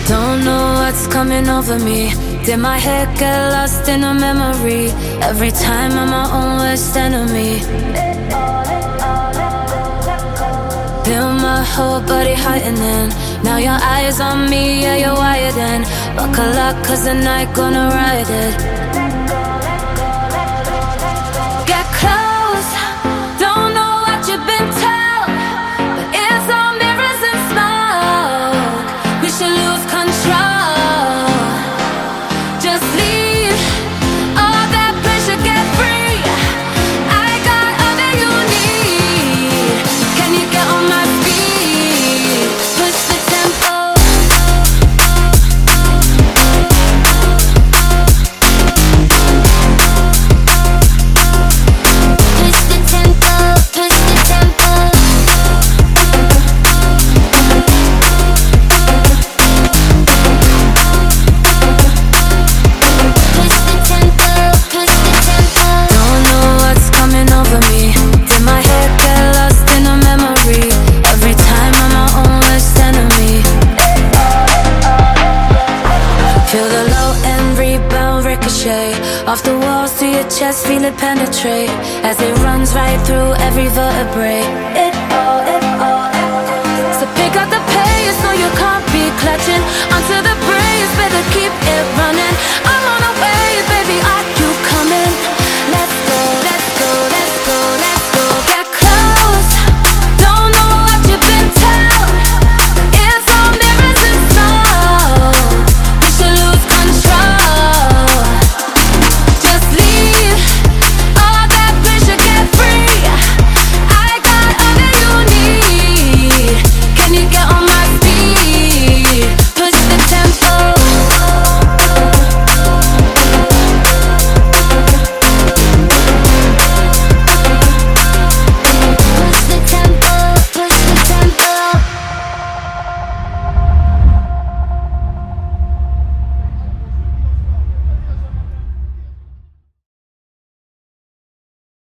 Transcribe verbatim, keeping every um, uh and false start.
Don't know what's coming over me. Did my head get lost in a memory? Every time I'm my own worst enemy. Feel my whole body heightening. Now your eyes on me, yeah, you're wired in. Buckle up, cause the night gonna ride it. Get close, don't know what you've been told, but it's all mirrors and smoke. We should lose control. Just leave all that pressure, get free. I got all that you need. Can you get on my feet? Push the tempo. Push the tempo, push the tempo. Push the tempo, push the tempo. Don't know what's coming over me. Did my head get lost in a memory? Every time I'm my own worst enemy. Feel the low end rebound ricochet off the walls to your chest, feel it penetrate as it runs right through every vertebrae. It all, it all. So pick up the pace.